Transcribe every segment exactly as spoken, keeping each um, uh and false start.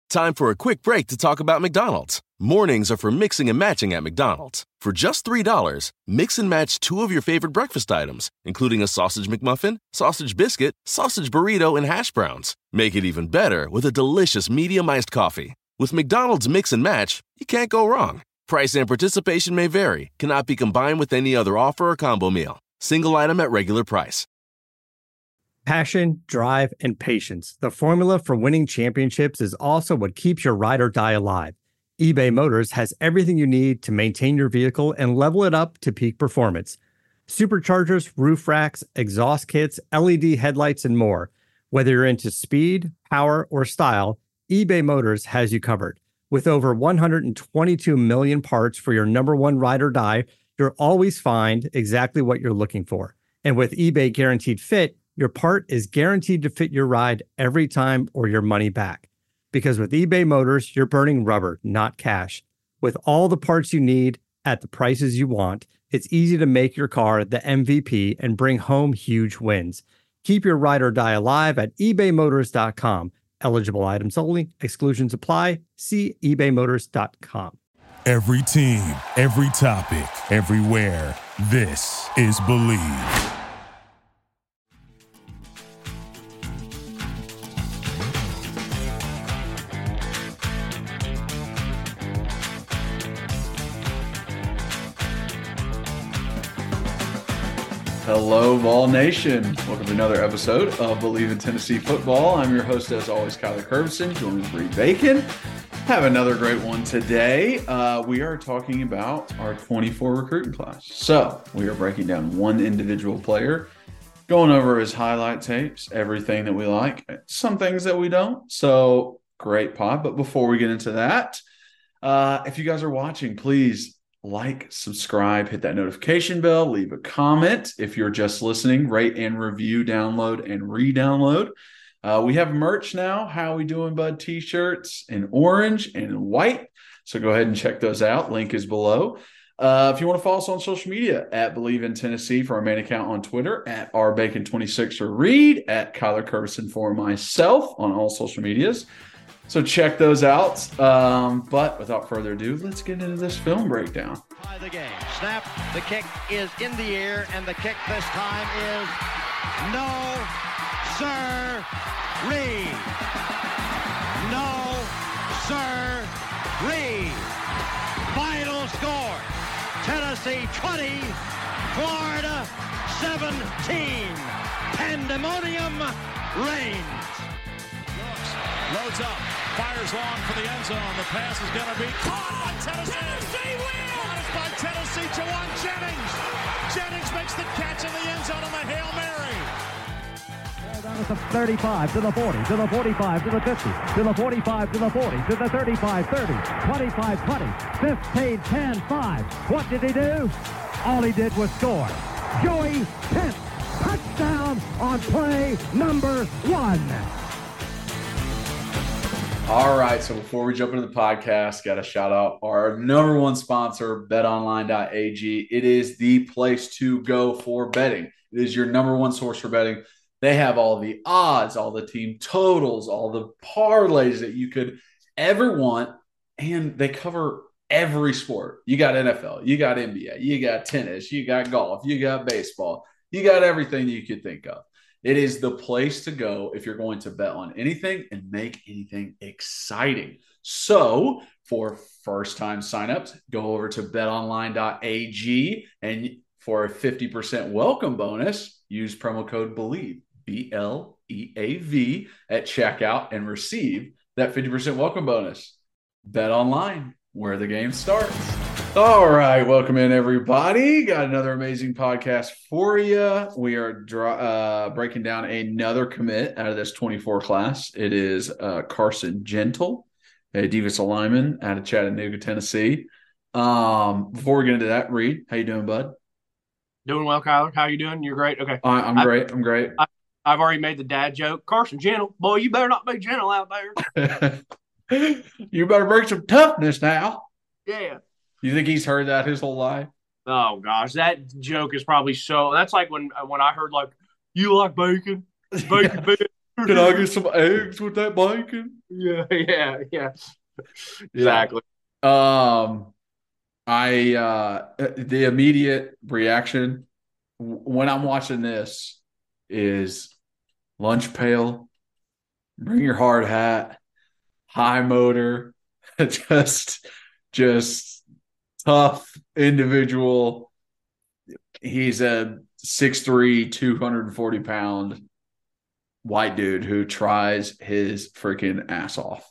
Time for a quick break to talk about McDonald's. Mornings are for mixing and matching at McDonald's. For just three dollars, mix and match two of your favorite breakfast items, including a sausage McMuffin, sausage biscuit, sausage burrito, and hash browns. Make it even better with a delicious medium iced coffee. With McDonald's Mix and Match, you can't go wrong. Price and participation may vary. Cannot be combined with any other offer or combo meal. Single item at regular price. Passion, drive, and patience. The formula for winning championships is also what keeps your ride or die alive. eBay Motors has everything you need to maintain your vehicle and level it up to peak performance. Superchargers, roof racks, exhaust kits, L E D headlights, and more. Whether you're into speed, power, or style, eBay Motors has you covered. With over one hundred twenty-two million parts for your number one ride or die, you'll always find exactly what you're looking for. And with eBay Guaranteed Fit, your part is guaranteed to fit your ride every time or your money back. Because with eBay Motors, you're burning rubber, not cash. With all the parts you need at the prices you want, it's easy to make your car the M V P and bring home huge wins. Keep your ride or die alive at ebay motors dot com. Eligible items only. Exclusions apply. See ebay motors dot com. Every team, every topic, everywhere. This is Believe. Hello, Vol Nation. Welcome to another episode of Believe in Tennessee Football. I'm your host, as always, Kyler Curbison, joined with Bree Bacon. Have another great one today. Uh, we are talking about our twenty-four recruiting class. So we are breaking down one individual player, going over his highlight tapes, everything that we like, some things that we don't. So great pod. But before we get into that, uh, if you guys are watching, please like, subscribe, hit that notification bell, leave a comment. If you're just listening, rate and review, download and re-download. Uh, we have merch now. How we doing, bud? T-shirts in orange and in white. So go ahead and check those out. Link is below. Uh, if you want to follow us on social media, at Believe in Tennessee for our main account on Twitter, at r bacon twenty-six or read, at Kyler Curbison for myself on all social medias. So check those out. Um, but without further ado, let's get into this film breakdown. By the game. Snap. The kick is in the air, and the kick this time is no, sir, Reed. No, sir, Reed. Final score. Tennessee twenty, Florida seventeen. Pandemonium reigns. Loads up, fires long for the end zone. The pass is going to be caught by Tennessee. Tennessee wins! Caught by Tennessee to one Jennings. Jennings makes the catch in the end zone on the Hail Mary. Down to the thirty-five, to the forty, to the forty-five, to the fifty, to the forty-five, to the forty, to the thirty-five, thirty, twenty-five, twenty, fifteen, ten, five. What did he do? All he did was score. Joey Pence, touchdown on play number one. All right, so before we jump into the podcast, got to shout out our number one sponsor, bet online dot a g. It is the place to go for betting. It is your number one source for betting. They have all the odds, all the team totals, all the parlays that you could ever want, and they cover every sport. You got N F L, you got N B A, you got tennis, you got golf, you got baseball, you got everything you could think of. It is the place to go if you're going to bet on anything and make anything exciting. So for first-time signups, go over to bet online dot a g, and for a fifty percent welcome bonus, use promo code BELIEVE, B L E A V, at checkout and receive that fifty percent welcome bonus. Bet online, where the game starts. All right, welcome in, everybody. Got another amazing podcast for you. We are dra- uh, breaking down another commit out of this twenty-four class. It is uh, Carson Gentle, a defensive lineman out of Chattanooga, Tennessee. Um, before we get into that, Reed, how you doing, bud? Doing well, Kyler. How you doing? You're great. Okay. I, I'm great. I'm great. I, I've already made the dad joke. Carson Gentle, boy, you better not be gentle out there. You better bring some toughness now. Yeah. You think he's heard that his whole life? Oh gosh, that joke is probably so. That's like when when I heard like, you like bacon, bacon, bacon. Can I get some eggs with that bacon? Yeah, yeah, yeah. Exactly. Yeah. Um, I uh, the immediate reaction when I'm watching this is lunch pail, bring your hard hat, high motor, just just tough individual. He's a six three, two hundred forty pound white dude who tries his freaking ass off.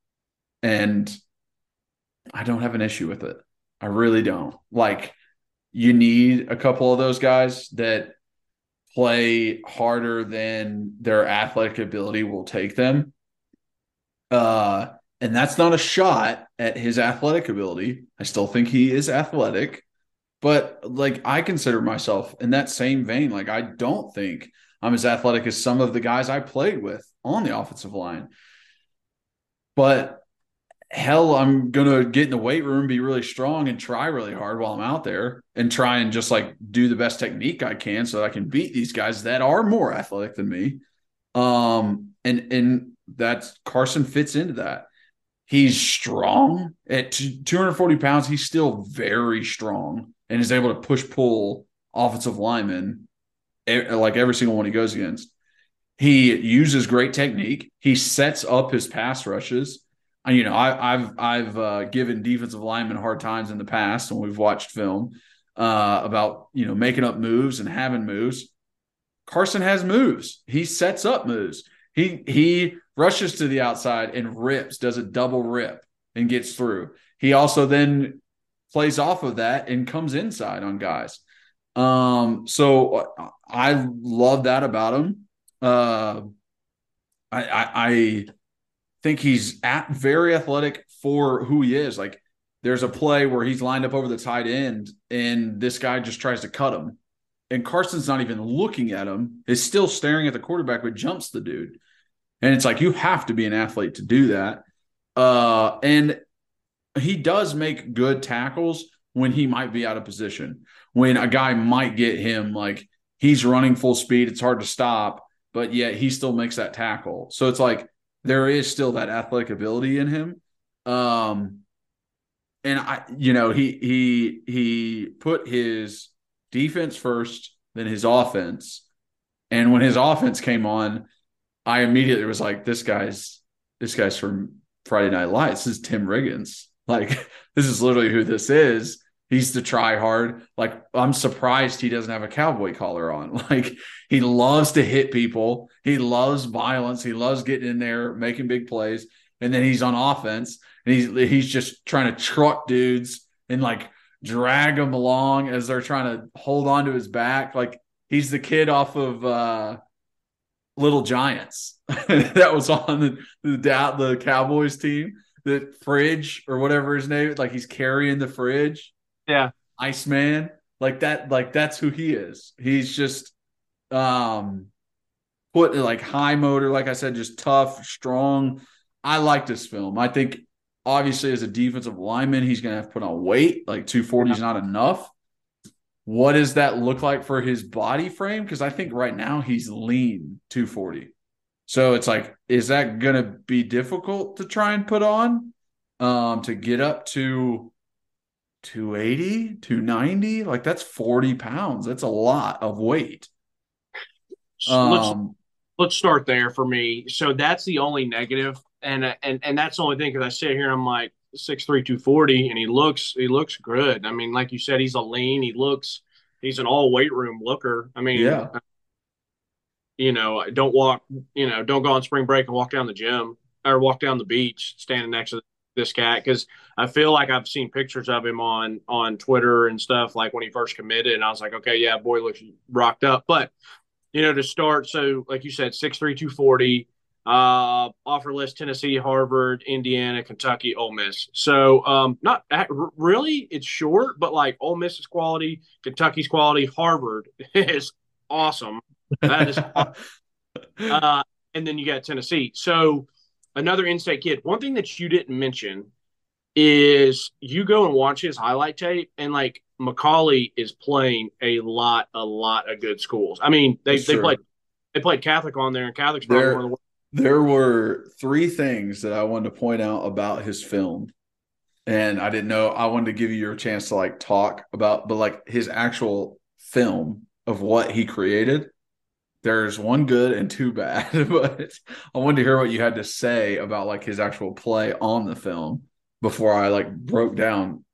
And I don't have an issue with it. I really don't. Like, you need a couple of those guys that play harder than their athletic ability will take them. Uh, and that's not a shot at his athletic ability. I still think he is athletic. But, like, I consider myself in that same vein. Like, I don't think I'm as athletic as some of the guys I played with on the offensive line. But, hell, I'm going to get in the weight room, be really strong, and try really hard while I'm out there and try and just, like, do the best technique I can so that I can beat these guys that are more athletic than me. Um, and, and that's Carson fits into that. He's strong. At two hundred forty pounds, he's still very strong and is able to push pull offensive linemen like every single one he goes against. He uses great technique. He sets up his pass rushes. And, you know, I, I've I've uh, given defensive linemen hard times in the past when we've watched film uh, about, you know, making up moves and having moves. Carson has moves. He sets up moves. He he rushes to the outside and rips, does a double rip and gets through. He also then plays off of that and comes inside on guys. Um, so I love that about him. Uh, I, I, I think he's at very athletic for who he is. Like, there's a play where he's lined up over the tight end and this guy just tries to cut him. And Carson's not even looking at him, is still staring at the quarterback, but jumps the dude. And it's like, you have to be an athlete to do that. Uh, and he does make good tackles when he might be out of position. When a guy might get him, like, he's running full speed, it's hard to stop, but yet he still makes that tackle. So it's like, there is still that athletic ability in him. Um, and I, you know, he, he, he put his defense first, then his offense. And when his offense came on, I immediately was like, this guy's, this guy's from Friday Night Lights. This is Tim Riggins. Like, this is literally who this is. He's the try hard. Like, I'm surprised he doesn't have a cowboy collar on. Like, he loves to hit people. He loves violence. He loves getting in there, making big plays. And then he's on offense and he's, he's just trying to truck dudes and, like, drag them along as they're trying to hold on to his back. Like, he's the kid off of uh, Little Giants that was on the, the, the Cowboys team, the Fridge or whatever his name is. Like, he's carrying the Fridge. Yeah. Iceman. Like that, like that's who he is. He's just um put like high motor, like I said, just tough, strong. I like this film. I think obviously as a defensive lineman, he's gonna have to put on weight. Like two forty is not enough. What does that look like for his body frame? Because I think right now he's lean two forty. So it's like, is that gonna be difficult to try and put on um to get up to two eighty, two ninety? Like, that's forty pounds. That's a lot of weight. Um, let's let's start there for me. So that's the only negative, and and and that's the only thing, because I sit here and I'm like six three, two forty, and he looks he looks good. I mean, like you said, he's a lean. He looks he's an all weight room looker. I mean, yeah. You know, don't walk. You know, don't go on spring break and walk down the gym or walk down the beach standing next to this cat, because I feel like I've seen pictures of him on on Twitter and stuff, like when he first committed, and I was like, okay, yeah, boy looks rocked up. But, you know, to start, so like you said, six three, two forty, uh, offer list: Tennessee, Harvard, Indiana, Kentucky, Ole Miss. So um, not really, it's short, but like Ole Miss is quality, Kentucky's quality, Harvard is awesome. That is awesome. Uh, and then you got Tennessee. So another in-state kid. One thing that you didn't mention is you go and watch his highlight tape, and like Macaulay is playing a lot, a lot of good schools. I mean, they they play they played Catholic on there, and Catholic's probably There, one of the worst. there were three things that I wanted to point out about his film. And I didn't know, I wanted to give you your chance to like talk about, but like his actual film of what he created. There's one good and two bad, but I wanted to hear what you had to say about like his actual play on the film before I like broke down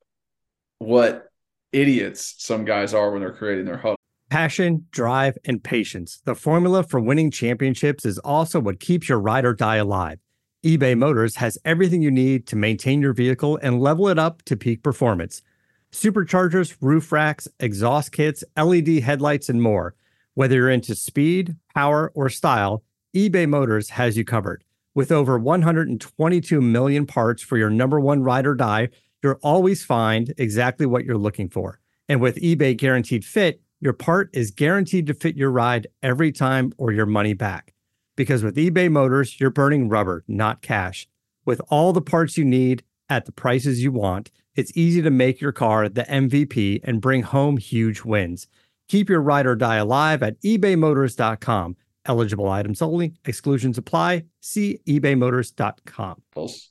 what idiots some guys are when they're creating their huddle. Passion, drive, and patience. The formula for winning championships is also what keeps your ride or die alive. eBay Motors has everything you need to maintain your vehicle and level it up to peak performance. Superchargers, roof racks, exhaust kits, L E D headlights, and more. Whether you're into speed, power, or style, eBay Motors has you covered. With over one hundred twenty-two million parts for your number one ride or die, you'll always find exactly what you're looking for. And with eBay Guaranteed Fit, your part is guaranteed to fit your ride every time or your money back. Because with eBay Motors, you're burning rubber, not cash. With all the parts you need at the prices you want, it's easy to make your car the M V P and bring home huge wins. Keep your ride or die alive at ebay motors dot com. Eligible items only. Exclusions apply. See ebay motors dot com.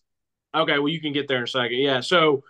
Okay, well, you can get there in a second. Yeah, so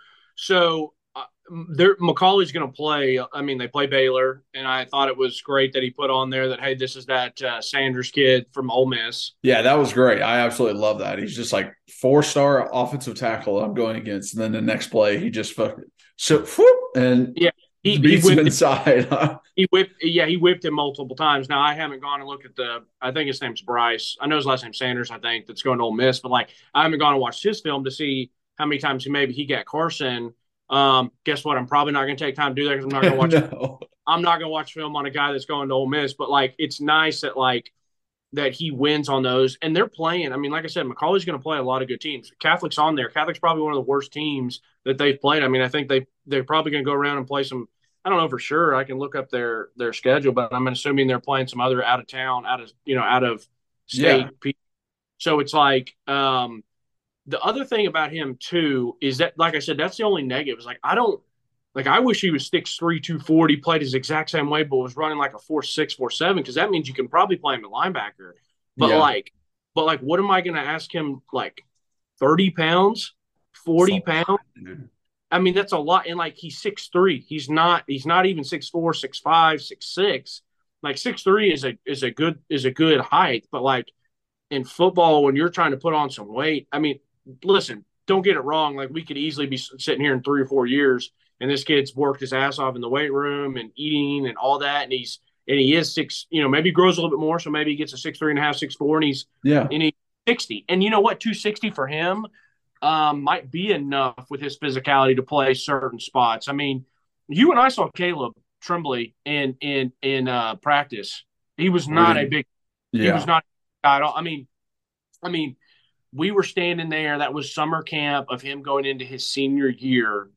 so uh, there, McCauley's going to play. I mean, they play Baylor, and I thought it was great that he put on there that, hey, this is that uh, Sanders kid from Ole Miss. Yeah, that was great. I absolutely love that. He's just like four-star offensive tackle I'm going against, and then the next play he just fucking so whoop, and yeah. He, beats he him inside. he whipped, yeah, he whipped him multiple times. Now I haven't gone and looked at the. I think his name's Bryce. I know his last name's Sanders. I think that's going to Ole Miss, but like I haven't gone and watched his film to see how many times he maybe he got Carson. Um, guess what? I'm probably not going to take time to do that because I'm not going to watch. no. I'm not going to watch film on a guy that's going to Ole Miss. But like, it's nice that like that he wins on those, and they're playing. I mean, like I said, McCauley's going to play a lot of good teams. Catholic's on there. Catholic's probably one of the worst teams that they've played. I mean, I think they they're probably going to go around and play some. I don't know for sure. I can look up their their schedule, but I'm assuming they're playing some other out of town, out of you know, out of state. Yeah. So it's like um, the other thing about him too is that, like I said, that's the only negative. Is like I don't like. I wish he was six three, two forty, played his exact same way, but was running like a four six, four seven, because that means you can probably play him at linebacker. But yeah. like, but like, what am I going to ask him? Like thirty pounds, forty so pounds. Dude. I mean, that's a lot. And like, he's six three. He's not, he's not even six four, six five, six six. Like six three is a, is a good, is a good height. But like in football, when you're trying to put on some weight, I mean, listen, don't get it wrong. Like we could easily be sitting here in three or four years and this kid's worked his ass off in the weight room and eating and all that. And he's, and he is six, you know, maybe he grows a little bit more. So maybe he gets a six, three and a half, six, four, and he's, yeah, and he's sixty. And you know what? two sixty for him Um, might be enough with his physicality to play certain spots. I mean, you and I saw Caleb Tremblay in in in uh, practice. He was not really? a big. Yeah. He was not a guy at all. I mean, I mean, we were standing there. That was summer camp of him going into his senior year,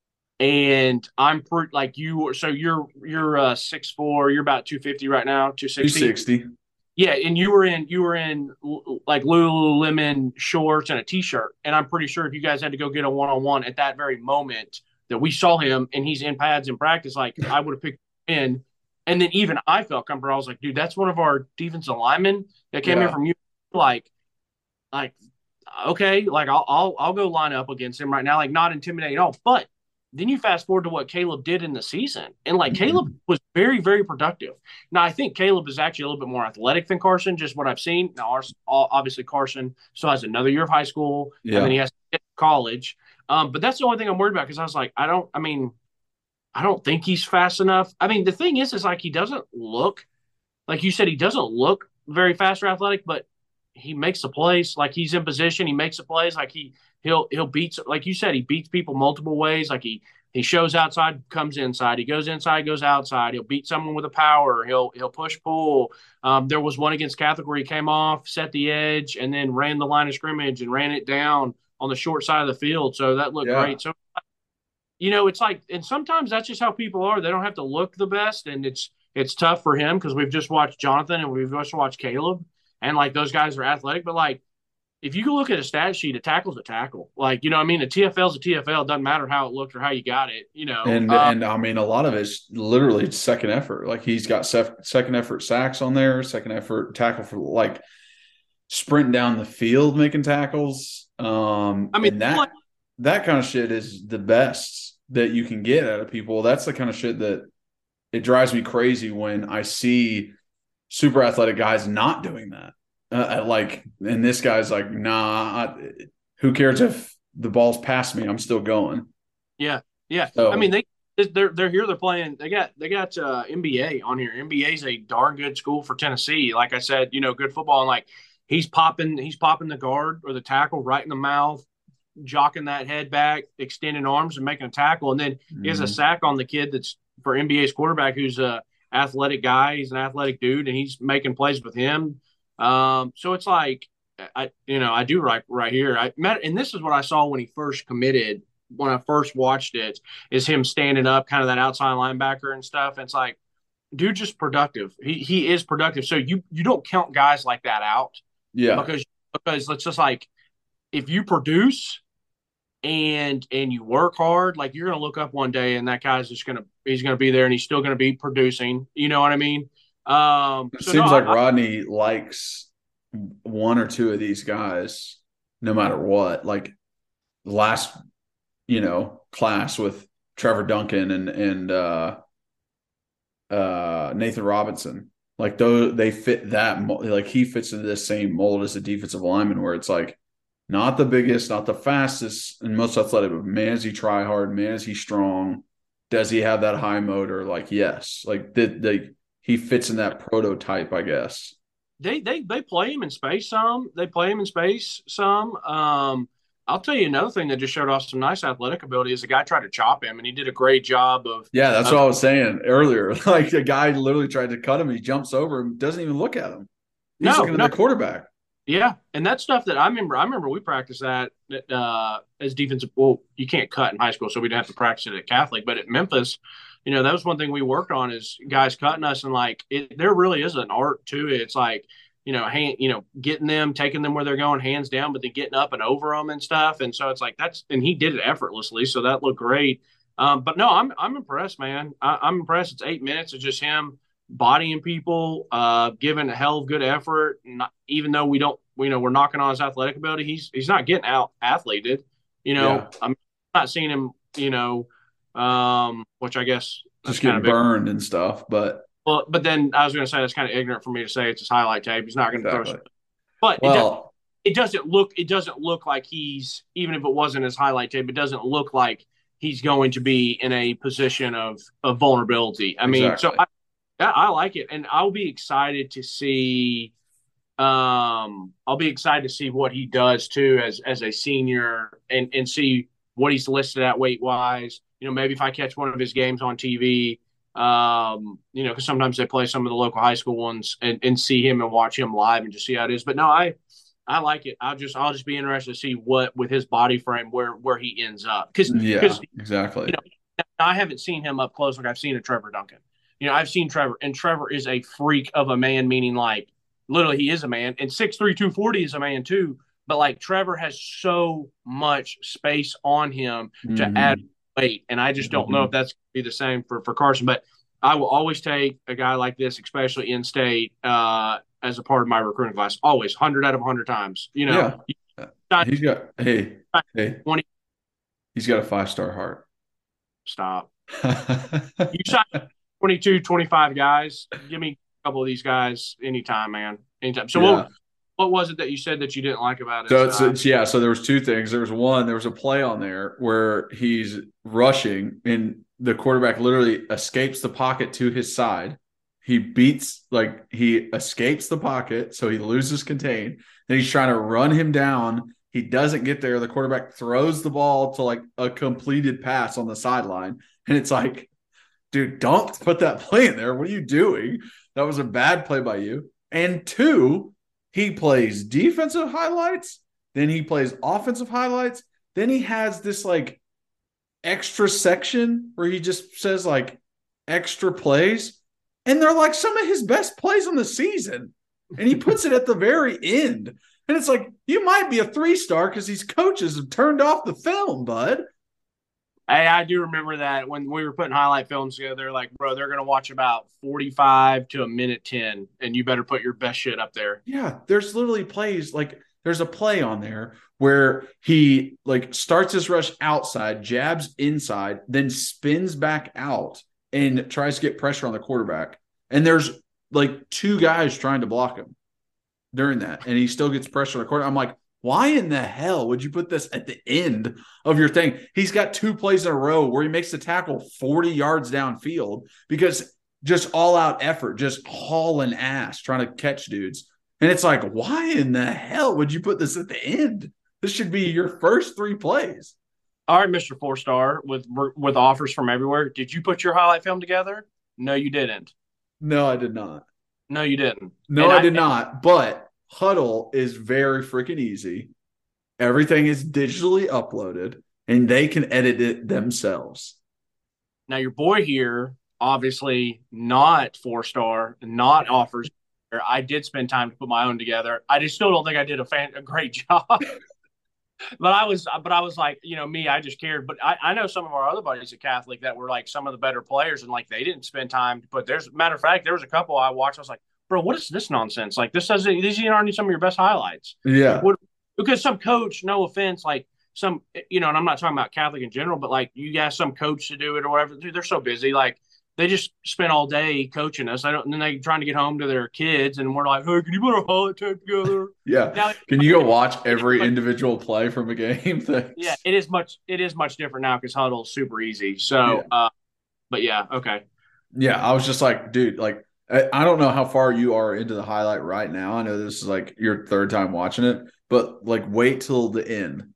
and I'm pretty like you. Were, so you're you're uh, six four. You're about two fifty right now. Two sixty. Two sixty. Yeah, and you were in you were in like Lululemon shorts and a t-shirt, and I'm pretty sure if you guys had to go get a one-on-one at that very moment that we saw him and he's in pads in practice, like I would have picked him in. And then even I felt comfortable. I was like, dude, that's one of our defensive linemen that came yeah. in from you. Like, like okay, like I'll I'll I'll go line up against him right now, like not intimidating at all, but. Then you fast forward to what Caleb did in the season. And, like, mm-hmm. Caleb was very, very productive. Now, I think Caleb is actually a little bit more athletic than Carson, just what I've seen. Now, our, obviously, Carson still has another year of high school, yeah. and then he has to get to college. Um, but that's the only thing I'm worried about because I was like, I don't – I mean, I don't think he's fast enough. I mean, the thing is, is, like, he doesn't look – like you said, he doesn't look very fast or athletic, but he makes the plays. Like, he's in position. He makes the plays. Like, he – He'll he'll beat, like you said, he beats people multiple ways. Like he he shows outside, comes inside. He goes inside, goes outside. He'll beat someone with a power. He'll he'll push pull. Um, there was one against Catholic where he came off, set the edge, and then ran the line of scrimmage and ran it down on the short side of the field. So that looked yeah. great. So you know, it's like, and sometimes that's just how people are. They don't have to look the best, and it's it's tough for him because we've just watched Jonathan and we've just watched Caleb, and like those guys are athletic, but like. if you look at a stat sheet, a tackle's a tackle. Like, you know what I mean? A T F L's a T F L. It doesn't matter how it looked or how you got it, you know. And, uh, and I mean, a lot of it's literally second effort. Like, he's got sef- second effort sacks on there, second effort tackle for, like, sprinting down the field making tackles. Um, I mean, and that, that kind of shit is the best that you can get out of people. That's the kind of shit that it drives me crazy when I see super athletic guys not doing that. Uh, like, and this guy's like, nah, I, who cares if the ball's past me? I'm still going. Yeah, yeah. So, I mean, they they're they're here. They're playing. They got they got uh, N B A on here. N B A is a darn good school for Tennessee. Like I said, you know, good football. And like he's popping, he's popping the guard or the tackle right in the mouth, jocking that head back, extending arms, and making a tackle. And then mm-hmm. he has a sack on the kid that's for N B A's quarterback, who's a athletic guy. He's an athletic dude, and he's making plays with him. Um, so it's like, I, you know, I do right, right here. I met, and this is what I saw when he first committed, when I first watched it, is him standing up, kind of that outside linebacker and stuff. And it's like, dude, just productive. He, he is productive. So you, you don't count guys like that out. Yeah. Because, because it's just like, if you produce and, and you work hard, like you're going to look up one day and that guy's just going to, he's going to be there and he's still going to be producing. You know what I mean? Um, it so seems no, like I, Rodney likes one or two of these guys, no matter what. Like last, you know, class with Trevor Duncan and and uh, uh, Nathan Robinson. Like those, they fit that. Like he fits into the same mold as a defensive lineman, where it's like not the biggest, not the fastest, and most athletic, but man, is he try hard? Man, is he strong? Does he have that high motor? Like yes, like the the. He fits in that prototype, I guess. They they they play him in space some. They play him in space some. Um, I'll tell you another thing that just showed off some nice athletic ability is the guy tried to chop him, and he did a great job of. Yeah, that's of, what I was saying earlier. Like the guy literally tried to cut him. He jumps over him, doesn't even look at him. He's no, looking at no. the quarterback. Yeah, and that's stuff that I remember. I remember we practiced that uh, as defensive. Well, you can't cut in high school, so we didn't have to practice it at Catholic. But at Memphis, you know, that was one thing we worked on is guys cutting us, and like it, there really is an art to it. It's like, you know, hand, you know, getting them, taking them where they're going, hands down, but then getting up and over them and stuff. And so it's like that's, and he did it effortlessly, so that looked great. Um, but no, I'm I'm impressed, man. I, I'm impressed. It's eight minutes of just him bodying people, uh, giving a hell of good effort. Not, even though we don't, you know, we're knocking on his athletic ability, he's he's not getting out athleted. You know, yeah. I'm not seeing him, you know. Um, which I guess just getting burned and stuff, but well, but then I was going to say that's kind of ignorant for me to say it's his highlight tape. He's not going to exactly. throw, but well, it, does, it doesn't look it doesn't look like he's, even if it wasn't his highlight tape, it doesn't look like he's going to be in a position of of vulnerability. I mean, exactly. so I, I like it, and I'll be excited to see. Um, I'll be excited to see what he does too as as a senior, and and see what he's listed at weight wise. You know, maybe if I catch one of his games on T V, um, you know, because sometimes they play some of the local high school ones, and, and see him and watch him live and just see how it is. But no, I I like it. I'll just I'll just be interested to see what with his body frame where where he ends up. Because yeah, exactly. You know, I haven't seen him up close like I've seen a Trevor Duncan. You know, I've seen Trevor, and Trevor is a freak of a man, meaning like literally he is a man, and six three, two forty is a man too. But like Trevor has so much space on him to mm-hmm. add weight, and I just don't mm-hmm. know if that's going to be the same for, for Carson. But I will always take a guy like this, especially in state, uh, as a part of my recruiting class. Always, one hundred out of one hundred times. You know, yeah. he's got hey hey twenty He's got a five star heart. Stop. You sign twenty-two, twenty-five guys. Give me a couple of these guys anytime, man. Anytime. So yeah. what? What was it that you said that you didn't like about it? So, so yeah, so there was two things. There was one, there was a play on there where he's rushing and the quarterback literally escapes the pocket to his side. He beats, like he escapes the pocket, so he loses contain. Then he's trying to run him down. He doesn't get there. The quarterback throws the ball to like a completed pass on the sideline. And it's like, dude, don't put that play in there. What are you doing? That was a bad play by you. And two, he plays defensive highlights, then he plays offensive highlights, then he has this like extra section where he just says like extra plays, and they're like some of his best plays on the season, and he puts it at the very end. And it's like, you might be a three-star because these coaches have turned off the film, bud. Hey, I do remember that when we were putting highlight films together, they're like, bro, they're going to watch about forty-five to a minute ten, and you better put your best shit up there. Yeah, there's literally plays, like there's a play on there where he like starts his rush outside, jabs inside, then spins back out and tries to get pressure on the quarterback. And there's like two guys trying to block him during that, and he still gets pressure on the quarterback. I'm like, why in the hell would you put this at the end of your thing? He's got two plays in a row where he makes the tackle forty yards downfield because just all-out effort, just hauling ass, trying to catch dudes. And it's like, why in the hell would you put this at the end? This should be your first three plays. All right, Mister Four-Star, with with offers from everywhere, did you put your highlight film together? No, you didn't. No, I did not. No, you didn't. No, and I, I did not. But Huddle is very freaking easy. Everything is digitally uploaded, and they can edit it themselves. Now, your boy here, obviously not four-star, not offers. I did spend time to put my own together. I just still don't think I did a, fan, a great job. But I was, but I was like, you know, me, I just cared. But I, I know some of our other buddies at Catholic that were like some of the better players, and like they didn't spend time. But there's, matter of fact, there was a couple I watched. I was like, bro, what is this nonsense? Like this doesn't. These aren't some of your best highlights. Yeah. What, because some coach, no offense, like some, you know, and I'm not talking about Catholic in general, but like you got some coach to do it or whatever. Dude, they're so busy. Like they just spend all day coaching us. I don't, and then they trying to get home to their kids, and we're like, hey, can you put a highlight tape together? Yeah. Now, can you go watch every individual play from a game? Thanks. Yeah, it is much. It is much different now because Huddle's super easy. So, yeah. Uh, but yeah, okay. Yeah, I was just like, dude, like I, I don't know how far you are into the highlight right now. I know this is like your third time watching it, but like wait till the end.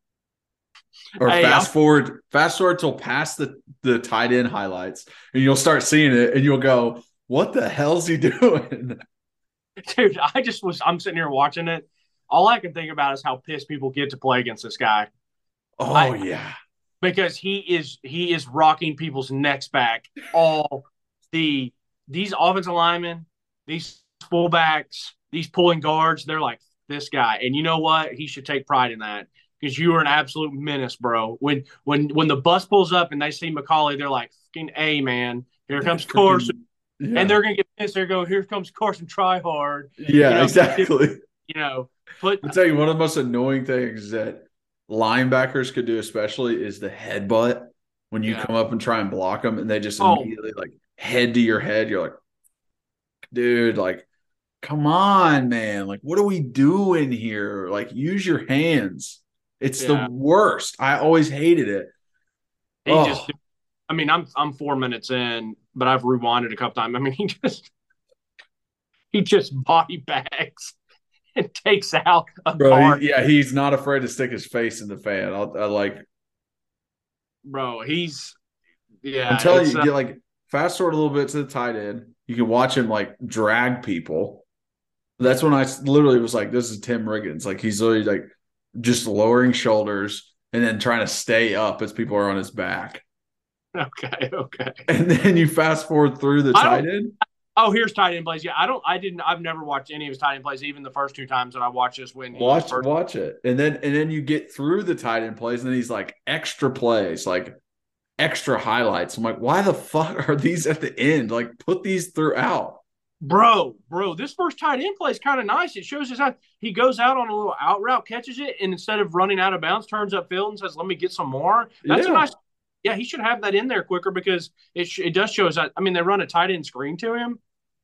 Or hey, fast I'll... forward, fast forward till past the, the tight end highlights, and you'll start seeing it, and you'll go, "What the hell's he doing?" Dude, I just was. I'm sitting here watching it. All I can think about is how pissed people get to play against this guy. Oh I, yeah, because he is he is rocking people's necks back. All the these offensive linemen, these fullbacks, these pulling guards, they're like this guy, and you know what? He should take pride in that. Because you are an absolute menace, bro. When when when the bus pulls up and they see McCauley, they're like, "Fucking A, man! Here comes Carson," yeah. And they're gonna get pissed. They're going, "Here comes Carson, try hard." Yeah, you know, exactly. You know, put. I'll tell you one of the most annoying things that linebackers could do, especially, is the headbutt when you yeah. come up and try and block them, and they just oh. immediately like head to your head. You're like, dude, like, come on, man! Like, what are we doing here? Like, use your hands. It's yeah. the worst. I always hated it. He oh. just, I mean, I'm I'm four minutes in, but I've rewinded a couple times. I mean, he just he just body bags and takes out a bro. car. He, yeah, he's not afraid to stick his face in the fan. I'll, I like, bro. He's yeah. I'm telling you, uh, get like fast forward a little bit to the tight end. You can watch him like drag people. That's when I literally was like, "This is Tim Riggins." Like he's literally like. Just lowering shoulders and then trying to stay up as people are on his back. Okay, okay. And then you fast forward through the tight end. Oh, here's tight end plays. Yeah, I don't. I didn't. I've never watched any of his tight end plays. Even the first two times that I watched this, when watch watch it, and then and then you get through the tight end plays, and then he's like extra plays, like extra highlights. I'm like, why the fuck are these at the end? Like, put these throughout. Bro, bro, this first tight end play is kind of nice. It shows us how he goes out on a little out route, catches it, and instead of running out of bounds, turns upfield and says, "Let me get some more." That's yeah. a nice. Yeah, he should have that in there quicker because it sh- it does show us that. I mean, they run a tight end screen to him.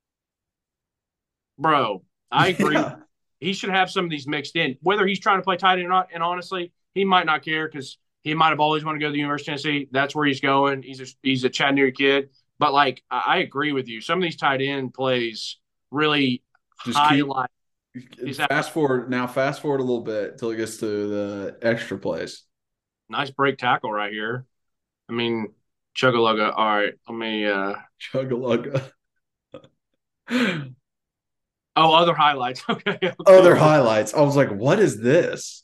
Bro, I agree. Yeah. He should have some of these mixed in, whether he's trying to play tight end or not. And honestly, he might not care because he might have always wanted to go to the University of Tennessee. That's where he's going. He's a, he's a Chattanooga kid. But, like, I agree with you. Some of these tight end plays really Just highlight. Keep, fast forward. Now fast forward a little bit until it gets to the extra plays. Nice break tackle right here. I mean, chugga-lugga. All right, let me uh... – Chugga-lugga. Oh, other highlights. Okay, okay. Other highlights. I was like, what is this?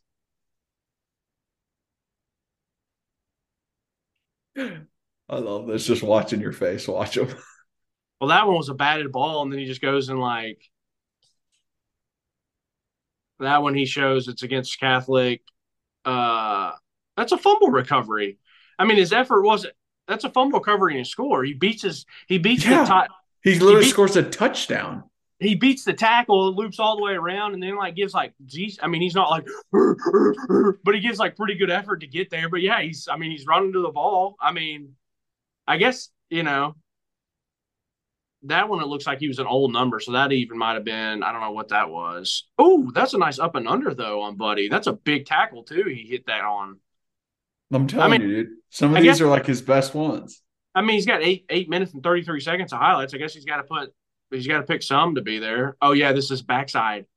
I love this. Just watching your face. Watch them. Well, that one was a batted ball, and then he just goes and, like, That one he shows it's against Catholic. Uh, that's a fumble recovery. I mean, his effort wasn't. That's a fumble recovery and a score. He beats his. He beats yeah. the top. He literally he beat, scores a touchdown. He beats the tackle, loops all the way around, and then like gives like, geez, I mean, he's not like, but he gives like pretty good effort to get there. But yeah, he's. I mean, he's running to the ball. I mean, I guess you know. That one, it looks like he was an old number, so that even might have been, I don't know what that was. Oh, that's a nice up and under, though, on Buddy. That's a big tackle, too, he hit that on. I'm telling I mean, you, dude. Some of I these guess, are like his best ones. I mean, he's got eight eight minutes and thirty-three seconds of highlights. I guess he's got to put – he's got to pick some to be there. Oh, yeah, this is backside.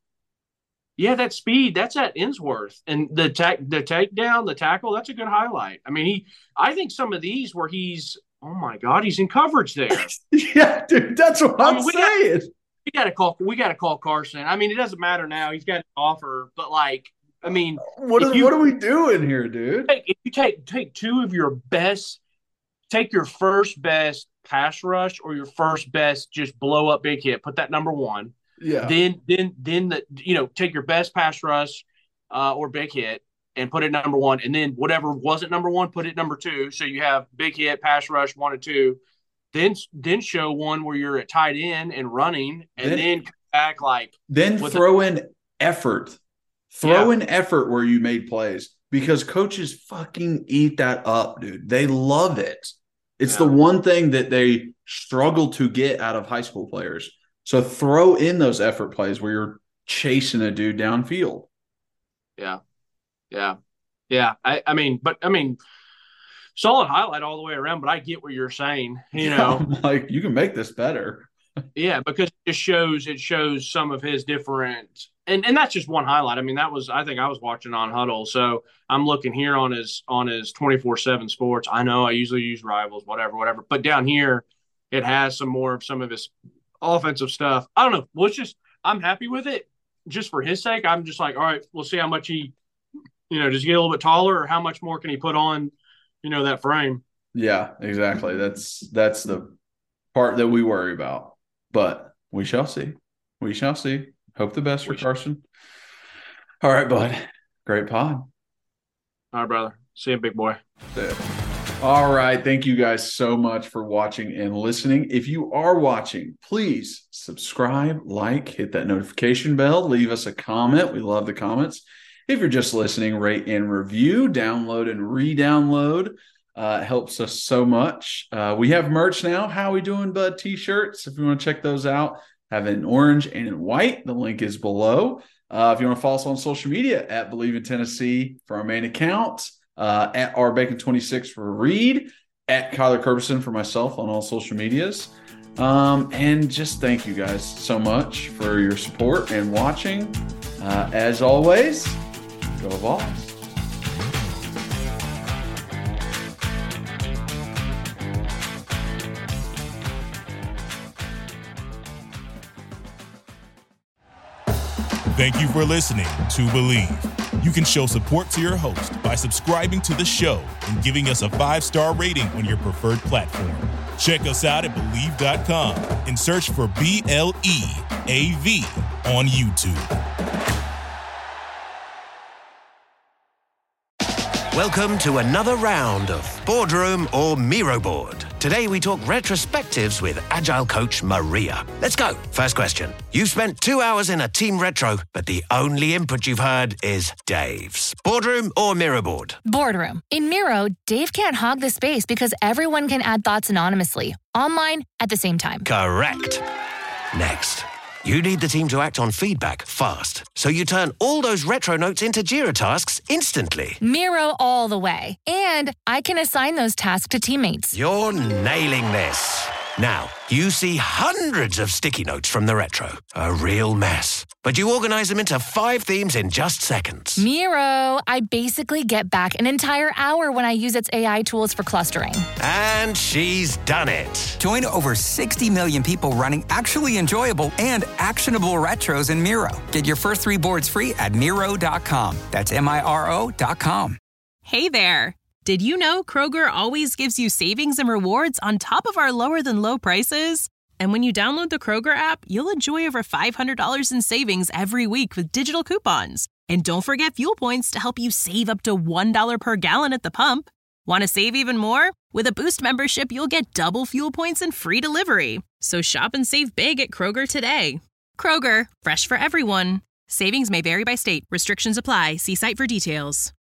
Yeah, that speed, that's at Insworth. And the, ta- the takedown, the tackle, that's a good highlight. I mean, he – I think some of these where he's – oh my God, he's in coverage there. Yeah, dude, that's what I'm I mean, we saying. Got, we got to call. We got to call Carson. I mean, it doesn't matter now. He's got an offer, but like, I mean, what are, you, what are we doing here, dude? Take, if you take take two of your best, take your first best pass rush or your first best just blow up big hit. Put that number one. Yeah. Then then then the you know take your best pass rush uh, or big hit. And put it number one, and then whatever wasn't number one, put it number two. So you have big hit, pass rush, one and two. Then then show one where you're at tight end and running, and then, then come back like then throw a, in effort, throw yeah. in effort where you made plays because coaches fucking eat that up, dude. They love it. It's yeah. the one thing that they struggle to get out of high school players. So throw in those effort plays where you're chasing a dude downfield. Yeah. Yeah. Yeah. I, I mean, but I mean, solid highlight all the way around, but I get what you're saying, you know, yeah, like you can make this better. Yeah. Because it just shows, it shows some of his different, and, and that's just one highlight. I mean, that was, I think I was watching on Huddle. So I'm looking here on his, on his twenty-four seven sports. I know I usually use Rivals, whatever, whatever, but down here it has some more of some of his offensive stuff. I don't know. Well, it's just, I'm happy with it just for his sake. I'm just like, all right, we'll see how much he, you know, does he get a little bit taller or how much more can he put on, you know, that frame? Yeah, exactly. That's that's the part that we worry about. But we shall see. We shall see. Hope the best for Carson. All right, bud. Great pod. All right, brother. See you, big boy. All right. Thank you guys so much for watching and listening. If you are watching, please subscribe, like, hit that notification bell, leave us a comment. We love the comments. If you're just listening, rate and review, download and re-download. Uh, helps us so much. Uh, we have merch now. How we doing, bud? T-shirts. If you want to check those out, have it in orange and in white. The link is below. Uh, if you want to follow us on social media, at Believe in Tennessee for our main account, uh, at R Bacon twenty-six for Reed, at Kyler Kerberson for myself on all social medias. Um, and just thank you guys so much for your support and watching. Uh, as always, go Vols. Thank you for listening to Believe. You can show support to your host by subscribing to the show and giving us a five-star rating on your preferred platform. Check us out at Believe dot com and search for B L E A V on YouTube. Welcome to another round of Boardroom or Miro Board. Today we talk retrospectives with Agile coach Maria. Let's go. First question. You've spent two hours in a team retro, but the only input you've heard is Dave's. Boardroom or Miro Board? Boardroom. In Miro, Dave can't hog the space because everyone can add thoughts anonymously, online at the same time. Correct. Next. You need the team to act on feedback fast, so you turn all those retro notes into Jira tasks instantly. Miro all the way. And I can assign those tasks to teammates. You're nailing this. Now, you see hundreds of sticky notes from the retro. A real mess. But you organize them into five themes in just seconds. Miro, I basically get back an entire hour when I use its A I tools for clustering. And she's done it. Join over sixty million people running actually enjoyable and actionable retros in Miro. Get your first three boards free at Miro dot com. That's M I R O dot com. Hey there. Did you know Kroger always gives you savings and rewards on top of our lower-than-low prices? And when you download the Kroger app, you'll enjoy over five hundred dollars in savings every week with digital coupons. And don't forget fuel points to help you save up to one dollar per gallon at the pump. Want to save even more? With a Boost membership, you'll get double fuel points and free delivery. So shop and save big at Kroger today. Kroger, fresh for everyone. Savings may vary by state. Restrictions apply. See site for details.